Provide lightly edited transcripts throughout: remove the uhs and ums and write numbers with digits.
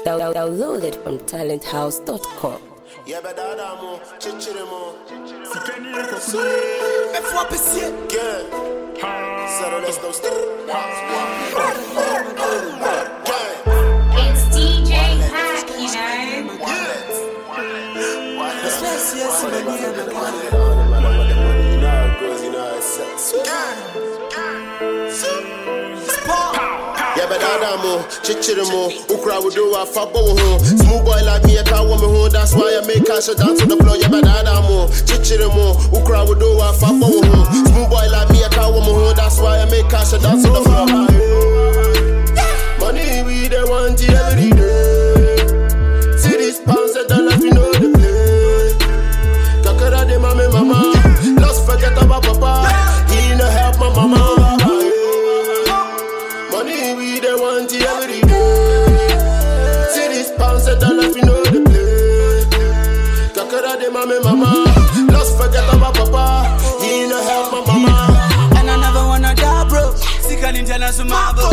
Downloaded from talenthouse.com. Yeah, but Adamo, Chichirimo. It's DJ Pack, you Yeah, but Adamo, Chichirimo, Ukra would do a fabo home. Smooth boy like me, I can't woman home. That's why I make cash down to the floor. Yeah, but Adamo, Chichirimo, Ukra would do a fabo home. Smooth boy like me, I can't woman home. That's why I make cash down to the floor. Money we the want every day. See these pounds and dollars, we know the play. Kakara de mama, lost forget about papa. He no help my mama. Money we the want every day. See these pounds and dollars, we know the play. Kakara de mama, lost forget about papa. He no help my mama. And I never wanna die, bro. Sick and international, bro.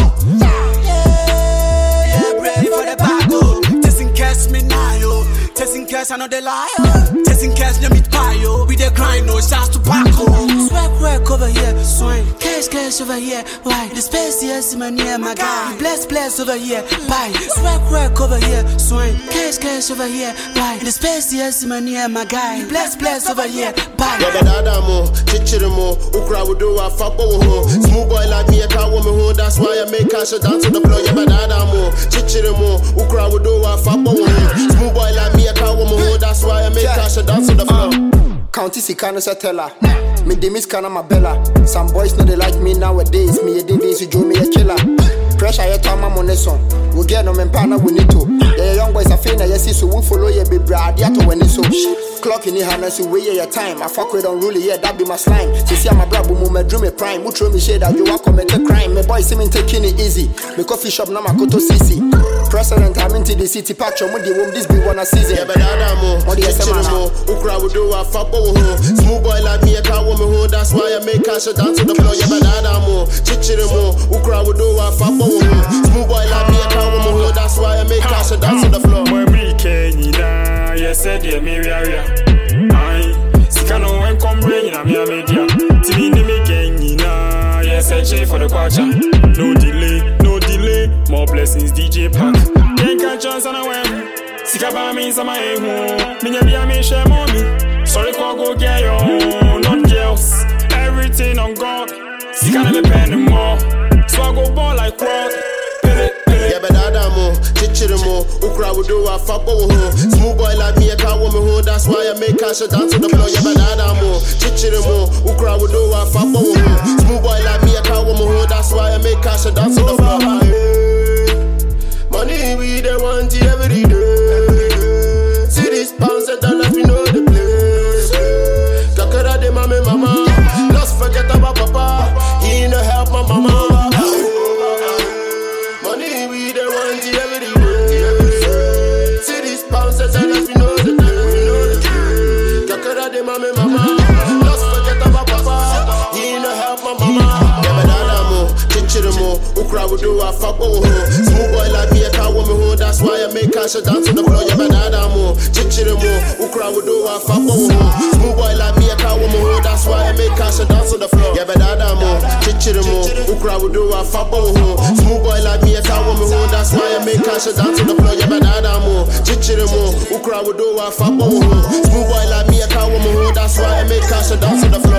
Ready for the battle. Testing cash me now, yo. Testing cash, I know the liar. Testing cash, let me buy, yo. We the grind, no chance to Paco. Swag over here, swing. Cash over here. Why? The space here, see my near my guy. Bless over here. Bye. Swag over here, swing. Cash over here. Why? The space here, see my near my guy. Bless over here. Bye. Yeah, but Adamo, Chichirimo, Ukra would do a fabo home. Smooth boy like me, I can't woman home. That's why I make cash down to the floor. Yeah, but Adamo, Chichirimo, Ukra would do a fabo home. Smooth boy like me, I can't woman home. That's why I make cash down to the floor. County Sikano Satella. Me demis kana my bella. Some boys know they like me nowadays. Me a days you draw me a killer. Pressure your time I'm on this song. We get no empana we need to. The young boys are feeling yes so we follow your baby brad to when it's so. Clock in the hand so we your time. I fuck with on really yeah that be my slime. See my brother boom my dream a prime. We throw me shade that you want commit a crime. My boys see me taking it easy. Me coffee shop now my koto CC. President I'm into the city patch on the womb this be one a season. Yeah but Adamo, Chichirimo, Ukra would do a fabo home. Smooth boy like me I can't woman home. That's why I make cash down to the floor. Yeah but Adamo, Chichirimo, Ukra would do a fabo home. Smooth boy like me I can't woman home. That's why I make cash down to the floor. When we came in, yes said yeah me area. Aye, Sikano when come bring na me media. Timi ni me kenyi na yes said she for the kwacha. No delay, more blessings DJ Pack. Can't catch chance and I win. Sikaba me sama ehu. Minya bia me share mommy. Sorry ko go get your own, not girls. Everything on God. Sikana me pen more. So I go ball like what? Yeah, but Adamo, Chichirimo, Ukra would do a fabo home. Smooth boy like me, I can't woman home. That's why I make cash down to the floor. Yeah, but Adamo, Chichirimo, Ukra would do a fabo home. Smooth boy like me, I can't woman home. That's why I make cash down to the floor. Money we the want every day. See these pounds and dollars, we know the place. Kakara de mama, lost forget about papa. He no help my mama. Mama, lost forget about papa. He no help my mama. Yeah, but Adamo, Chichirimo, Ukra would do a fabo home. Smooth boy like me, I can't woman home. That's why I make cash down to the floor. Yeah, but Adamo, Chichirimo, Ukra would do a fabo home. Smooth boy like me, I can't woman home. That's why I make cash down to the floor. Yeah, but Adamo, Chichirimo, Ukra would do a fabo home. Smooth boy like me, I can't woman home. That's why I make cash down to the floor. Yeah, but Adamo, Chichirimo, Ukra would do a fabo home. Smooth boy like me, I can't woman home. That's why I make cash down to the floor.